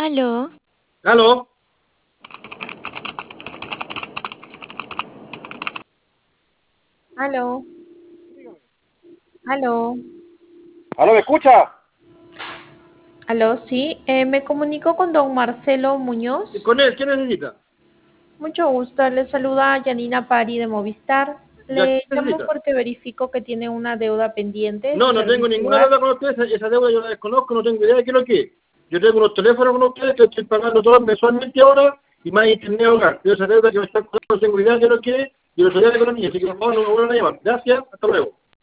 Aló, ¿Aló? Aló, aló, ¿Aló, me escucha? aló, sí, me comunico con don Marcelo Muñoz. Con él, ¿qué necesita? Mucho gusto, le saluda Yanina Pari de Movistar. ¿Ya qué Le llamo necesita? porque verifico que tiene una deuda pendiente de No, su no tengo servicio ninguna hogar. deuda con ustedes, esa deuda yo la desconozco, no tengo idea de qué es lo que es. Yo tengo unos teléfonos con ustedes que estoy pagando todos mensualmente ahora y más internet hogar. Pero esa deuda que me están cobrando no tengo idea de qué es lo que es, yo no soy de economía, así que por favor no me vuelvan a llamar. Gracias, hasta luego.